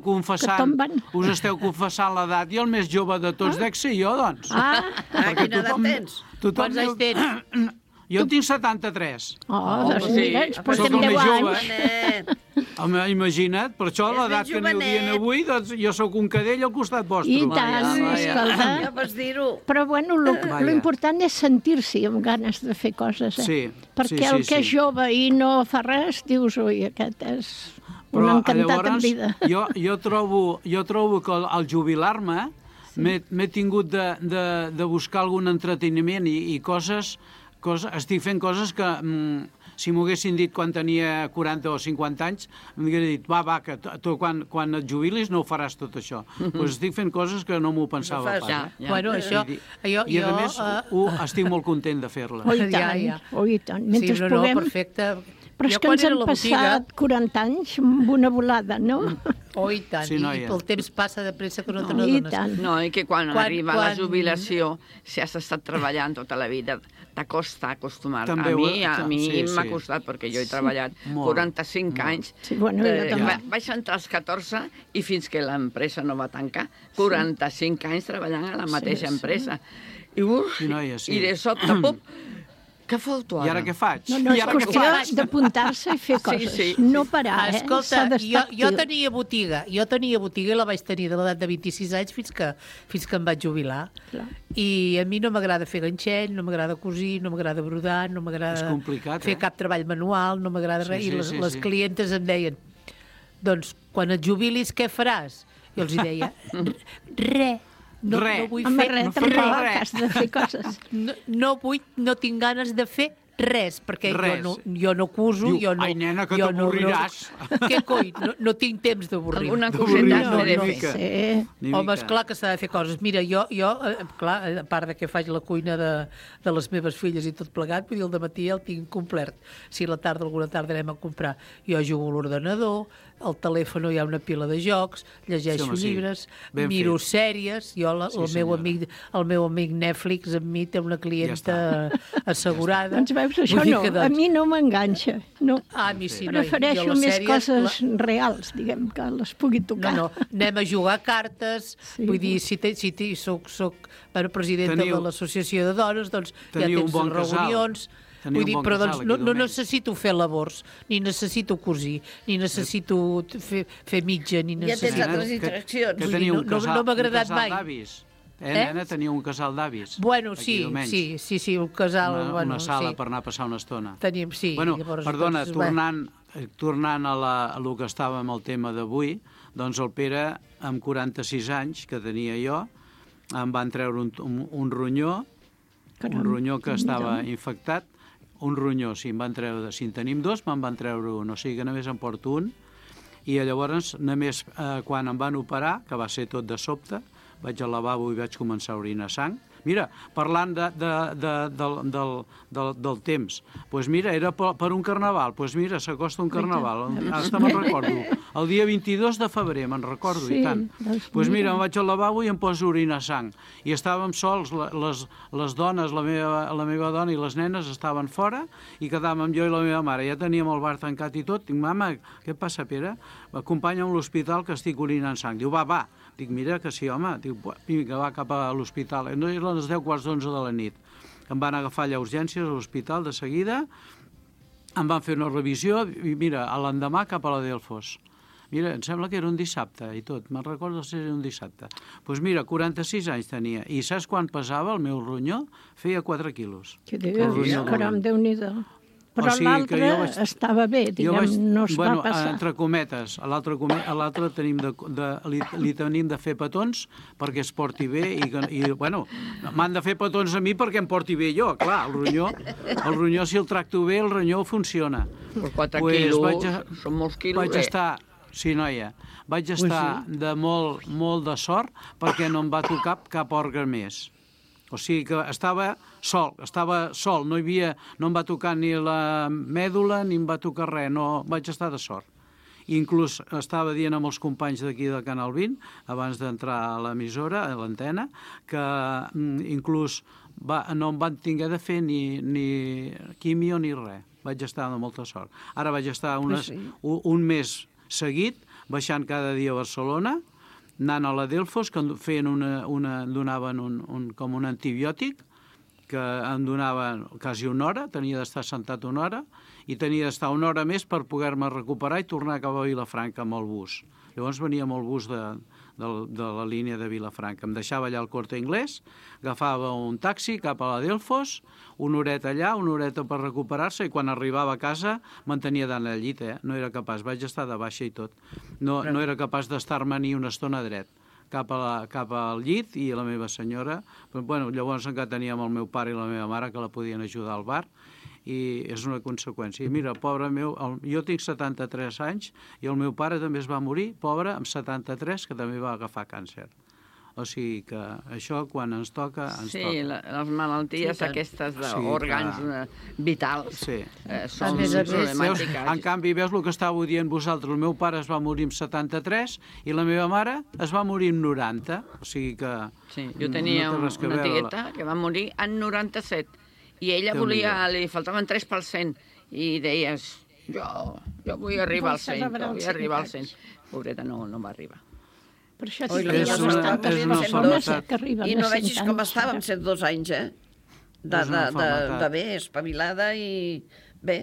confessant l'edat, i el més jove de tots dec ser jo, doncs. Quina edat tens? Quants anys tens? Jo tinc 73. Doncs mira, ens portem 10 anys. Imagina't, per això l'edat que n'hi dient avui, doncs jo sóc un cadell al costat vostre. I tant, escolta. Ja pots dir-ho. Però bueno, l'important és sentir-s'hi amb ganes de fer coses, perquè el que és jove i no fa res, dius, ui, aquest és un encantat en vida. Jo trobo que al jubilar-me m'he tingut de buscar algun entreteniment i coses, estic fent coses que si m'ho haguessin dit quan tenia 40 o 50 anys, m'hauria dit, que tu quan et jubilis no ho faràs tot això. Doncs estic fent coses que no m'ho pensava pas. Bueno, això... I a més, estic molt content de fer-les. Oh, i tant. Mentre sí, no, perfecte. Però és que ens han passat 40 anys amb una volada, no? Oh, i tant. Sí, I el temps passa de pressa que no te n'adones. No, i que quan arriba la jubilació, si has estat treballant tota la vida, t'acosta acostumar. A mi m'ha costat, perquè jo he treballat 45 anys. Vaig entrar als 14 i fins que l'empresa no va tancar, 45 anys treballant a la mateixa empresa. I de sobte, pop, què fas tu ara? I ara què faig? No, és qüestió d'apuntar-se i fer coses. No parar, Escolta, jo tenia botiga i la vaig tenir de l'edat de 26 anys fins que em vaig jubilar. I a mi no m'agrada fer ganxet, no m'agrada cosir, no m'agrada brodar, no m'agrada fer cap treball manual, no m'agrada res. I les clientes em deien, doncs, quan et jubilis, què faràs? I els deia, res. No vull fer res. Has de fer coses. No tinc ganes de fer res, perquè jo no cuso, jo no... Ai, nena, que t'avorriràs. Què coi? No tinc temps d'avorrir. Alguna coseta has de fer. Home, esclar que s'ha de fer coses. Mira, jo, clar, a part de que faig la cuina de les meves filles i tot plegat, vull dir, el dematí el tinc complet. Si alguna tarda anem a comprar. Jo jugo a l'ordenador, al telèfon hi ha una pila de jocs, llegeixo llibres, miro sèries, jo, el meu amic Netflix amb mi té una clienta assegurada. Doncs veus, això no, a mi no m'enganxa. A mi sí, prefereixo més coses reals, diguem, que les pugui tocar. No, anem a jugar a cartes, vull dir, si soc presidenta de l'associació de dones, doncs ja tens reunions... Vull dir, però doncs no necessito fer labors, ni necessito cosir, ni necessito fer mitja, ni necessito... Ja tens altres distraccions. No m'ha agradat mai. Nena, tenia un casal d'avis. Bueno, sí, un casal... Una sala per anar a passar una estona. Tenim, sí. Perdona, tornant a lo que estava amb el tema d'avui, doncs el Pere, amb 46 anys, que tenia jo, em van treure un ronyó que estava infectat, un ronyó, si en tenim dos, me'n van treure un, o sigui que només en porto un, i llavors només quan em van operar, que va ser tot de sobte, vaig al lavabo i vaig començar a orinar sang. Mira, parlant del temps, doncs mira, era per un carnaval, doncs mira, s'acosta un carnaval, ara me'n recordo, el dia 22 de febrer, me'n recordo, i tant. Doncs mira, em vaig al lavabo i em poso a orinar sang, i estàvem sols, les dones, la meva dona i les nenes estaven fora, i quedàvem jo i la meva mare, ja teníem el bar tancat i tot, dic, mama, què passa, Pere? M'acompanya a l'hospital que estic orinant sang. Diu, va. Dic, mira que sí, home. Diu, vinga, va cap a l'hospital. No, eren les 10:15 de la nit. Em van agafar allà a urgències a l'hospital de seguida, em van fer una revisió i mira, a l'endemà cap a la Delfos. Mira, em sembla que era un dissabte i tot, me'n recordo si era un dissabte. Doncs mira, 46 anys tenia. I saps quan pesava el meu ronyó? Feia 4 quilos. Que dius, caram, Déu-n'hi-do. Però l'altre estava bé, diguem, no es va passar. Entre cometes, a l'altre li tenim de fer petons perquè es porti bé i bueno, m'han de fer petons a mi perquè em porti bé jo, clar, el ronyó si el tracto bé, el ronyó funciona. Però 4 quilos, són molts quilos. Vaig estar, sí, noia, vaig estar de molt de sort perquè no em va tocar cap òrgan més. O sigui que estava sol, no em va tocar ni la mèdula ni em va tocar res, no, vaig estar de sort. Inclús estava dient amb els companys d'aquí de Canal 20, abans d'entrar a l'emissora, a l'antena, que inclús no em van tinguer de fer ni quimio ni res. Vaig estar amb molta sort. Ara vaig estar un mes seguit, baixant cada dia a Barcelona, anant a la Delfos, que donaven com un antibiòtic, que em donaven quasi una hora, tenia d'estar sentat una hora, i tenia d'estar una hora més per poder-me recuperar i tornar cap a Vilafranca amb el bus. Llavors venia amb el bus de la línia de Vilafranca. Em deixava allà al Corte Inglés, agafava un taxi cap a la Delfos, una horeta allà, una horeta per recuperar-se, i quan arribava a casa me'n tenia d'anar al llit, no era capaç, vaig estar de baixa i tot. No era capaç d'estar-me ni una estona dret. cap al llit i la meva senyora. Bueno, llavors encara teníem el meu pare i la meva mare que la podien ajudar al bar, i és una conseqüència. I mira, pobre meu, jo tinc 73 anys i el meu pare també es va morir, pobre, amb 73, que també va agafar càncer. O sigui que això, quan ens toca, ens toca. Sí, les malalties aquestes d'òrgans vitals són problemàtiques. En canvi, veus el que estàveu dient vosaltres, el meu pare es va morir amb 73 i la meva mare es va morir amb 90. O sigui que... Sí, jo tenia una tieta que va morir en 97 i ella li faltaven 3% i deies, jo vull arribar al 100, vull arribar al 100. Pobreta, no va arribar. Per això i no vegis com estava amb 102 anys, de bé, espavilada i bé.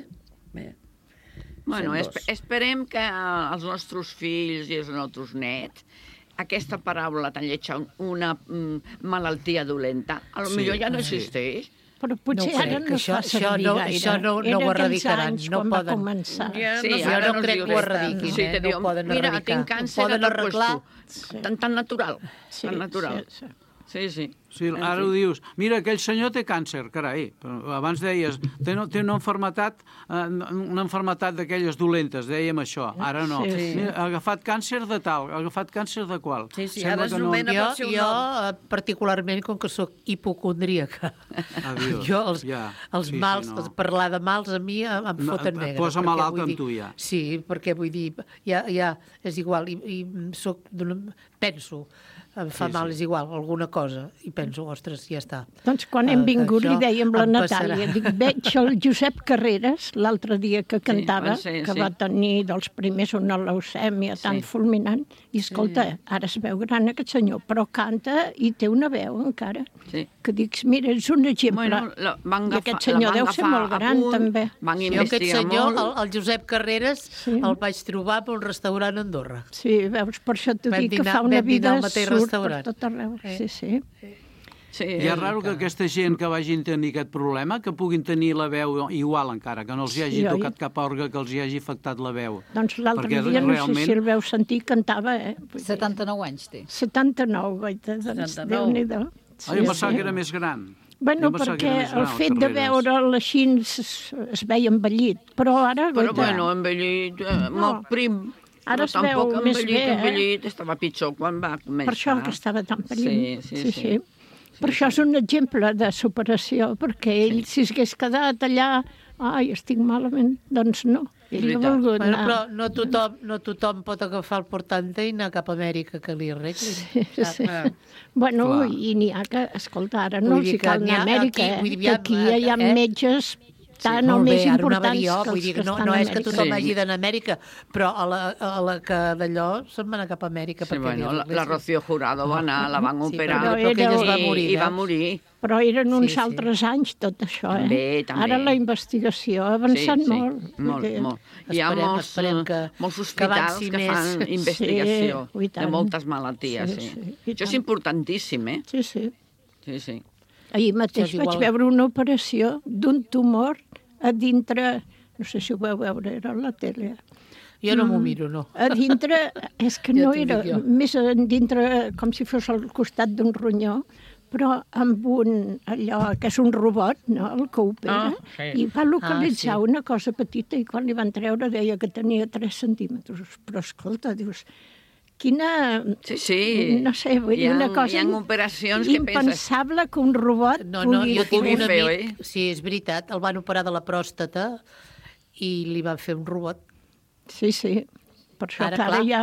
Bueno, esperem que els nostres fills i els nostres nets aquesta paraula tan lletja, una malaltia dolenta, potser ja no existeix. Però potser ara no es fa servir gaire. Això no ho erradicaran, no poden. Jo no crec que ho erradiquin, no ho poden erradicar. Mira, tinc càncer a tot puesto. Tan natural, tan natural. Sí. Sí, ara ho dius. Mira, aquell senyor té càncer, carai. Abans deies, té una malaltia d'aquelles dolentes, dèiem això. Ara no. Ha agafat càncer de tal, ha agafat càncer de qual. Ara es nomena pel seu nom. Jo, particularment, com que sóc hipocondríaca, jo els mals, parlar de mals a mi em foten negre. Posa malalt amb tu, ja. Sí, perquè vull dir, ja és igual, i penso, em fa mal, és igual, alguna cosa, i penso, ostres, ja està. Doncs quan hem vingut li dèiem la Natàlia, dic, veig el Josep Carreras, l'altre dia que cantava, que va tenir dels primers una leucèmia tan fulminant, i escolta, ara es veu gran aquest senyor, però canta i té una veu encara, que dic, mira, és un exemple. I aquest senyor deu ser molt gran, també. Jo aquest senyor, el Josep Carreras, el vaig trobar per un restaurant a Andorra. Sí, veus, per això t'ho dic, que fa una vida surt per tot arreu. Sí. I és raro que aquesta gent que vagin tenir aquest problema, que puguin tenir la veu igual encara, que no els hi hagi tocat cap òrgan que els hi hagi afectat la veu. Doncs l'altre dia, no sé si el veu sentir, cantava, 79 anys té. 79, goita, doncs Déu-n'hi-do. Jo pensava que era més gran. Bueno, perquè el fet de veure'l així es veia envellit, però ara... Però bueno, envellit, molt prim. Ara es veu més bé, envellit, estava pitjor quan va començar. Per això que estava tan prim. Sí. Per això és un exemple de superació, perquè ell, si s'hagués quedat allà, ai, estic malament, doncs no. Ell ha volgut anar. Però no tothom pot agafar el portante i anar cap a Amèrica que li arreglin. Sí. Bueno, i n'hi ha que, escolta, ara no els cal anar a Amèrica, que aquí hi ha metges tan o més importants que els que estan a Amèrica. No és que tothom hagi d'anar a Amèrica, però a la que d'allò se'n va anar cap a Amèrica. Sí, bueno, la Rocío Jurado va anar, la van operar i va morir. Però eren uns altres anys, tot això, També. Ara la investigació ha avançat molt. Molt. Hi ha molts hospitals que fan investigació de moltes malalties. Això és importantíssim, Sí. Ahir mateix vaig veure una operació d'un tumor a dintre, no sé si ho vau veure, era a la tele. Jo no m'ho miro, no. A dintre, és que no era, més a dintre, com si fos al costat d'un ronyó, però amb allò que és un robot, no?, el que opera, i va localitzar una cosa petita i quan li van treure deia que tenia 3 centímetres. Però escolta, dius... Quina... No sé, vull dir una cosa... Hi ha operacions que penses... Impensable que un robot pugui fer. Sí, és veritat, el van operar de la pròstata i li van fer un robot. Sí. Per això ara ja...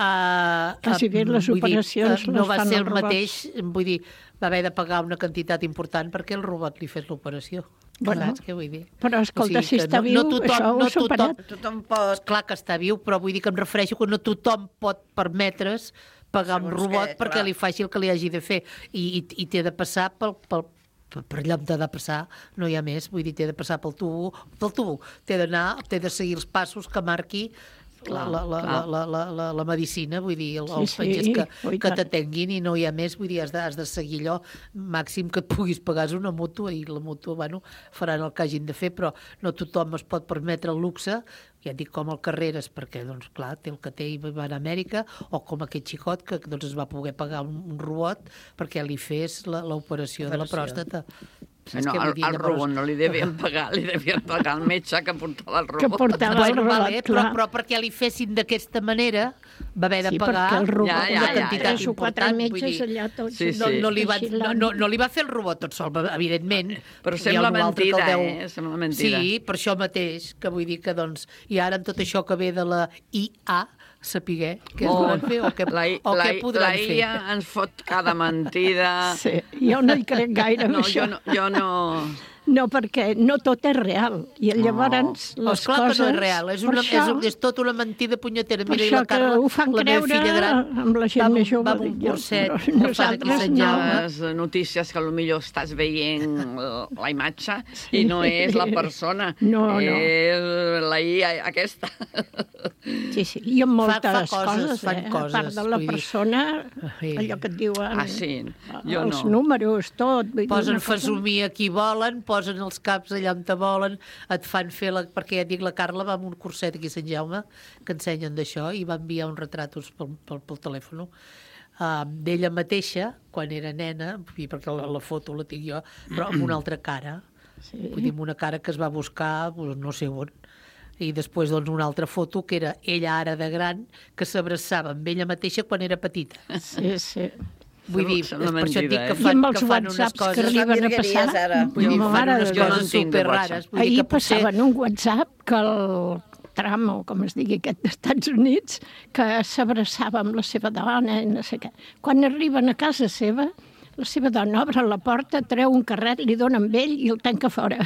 Quasi bé les operacions les fan el robot. No va ser el mateix, vull dir, va haver de pagar una quantitat important perquè el robot li fes l'operació. Bueno, què vull dir? Però escolta, si està viu, això ho ha superat. Clar que està viu, però vull dir que em refereixo que no tothom pot permetre's pagar un robot perquè li faci el que li hagi de fer. I té de passar per allà on t'ha de passar, no hi ha més, vull dir, té de passar pel tubo, té de seguir els passos que marqui la medicina, vull dir, els metges que t'atenguin i no hi ha més, vull dir, has de seguir allò, màxim que et puguis pagar una mútua, i la mútua, bueno, faran el que hagin de fer, però no tothom es pot permetre el luxe, ja et dic com el Carreras, perquè, doncs, clar, té el que té i va a Amèrica, o com aquest xicot que doncs, es va poder pagar un robot perquè li fes l'operació de la pròstata. No, el robot no li devien pagar, li devien pagar el metge que portava el robot. Que portava el robot, clar. Però perquè li fessin d'aquesta manera va haver de pagar perquè el robot, una quantitat important. Metges allà tots. No li va fer el robot tot sol, evidentment. Però sembla mentida, sembla mentida. Sí, per això mateix, que vull dir que, doncs, i ara amb tot això que ve de la IA, sapiguer què es podran fer o què podran fer. La IA ens fot cada mentida. Sí, jo no hi crec gaire en això. Jo no... No, perquè no tot és real. I llavors les clar coses... que no és real, és tot una mentida punyetera. Per això que ho fan creure amb la gent més jove. Va amb un curset, les notícies que potser estàs veient la imatge i no és la persona, és la IA aquesta. Sí, i amb moltes coses, a part de la persona, allò que et diuen, els números, tot. Posen fesomia qui volen, posen els caps allà on te volen, et fan fer perquè ja et dic, la Carla va amb un curset aquí a Sant Jaume que ensenyen d'això i va enviar uns retratos pel telèfon d'ella mateixa quan era nena, perquè la foto la tinc jo, però amb una altra cara, vull dir, amb una cara que es va buscar no sé on, i després doncs una altra foto que era ella ara de gran que s'abraçava amb ella mateixa quan era petita. Sí. Vull dir, per això et dic que fan unes coses... que arriben a passar, vull dir, fan unes coses superrares. Ahir passaven un WhatsApp que el Trump, o com es digui aquest dels Estats Units, que s'abraçava amb la seva dona i no sé què. Quan arriben a casa seva, la seva dona obre la porta, treu un carret, li dona amb ell i el tanca fora.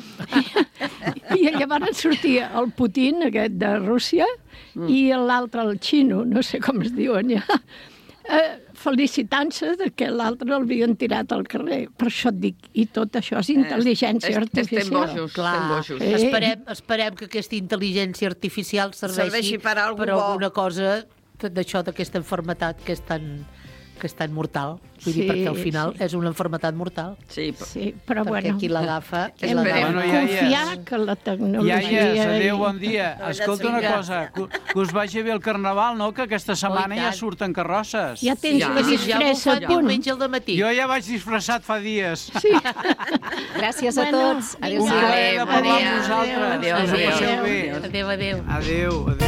I llavors sortia el Putin, aquest de Rússia, i l'altre, el xino, no sé com es diuen ja, felicitant-se que l'altre l'havien tirat al carrer. Per això et dic, i tot això és intel·ligència artificial. Estem bojos. Esperem que aquesta intel·ligència artificial serveixi per alguna cosa d'això, d'aquesta malaltia que és tan mortal. Vull dir, perquè al final és una malaltia mortal. Sí, però perquè qui l'agafa... Confiar que la tecnologia... Iaies, adéu, bon dia. Escolta una cosa, que us vagi bé el Carnaval, no? Que aquesta setmana ja surten carrosses. Ja tens la disfressa a punt. Jo ja vaig disfressat fa dies. Sí. Gràcies a tots. Un plaer de parlar amb vosaltres. Adéu. Adéu.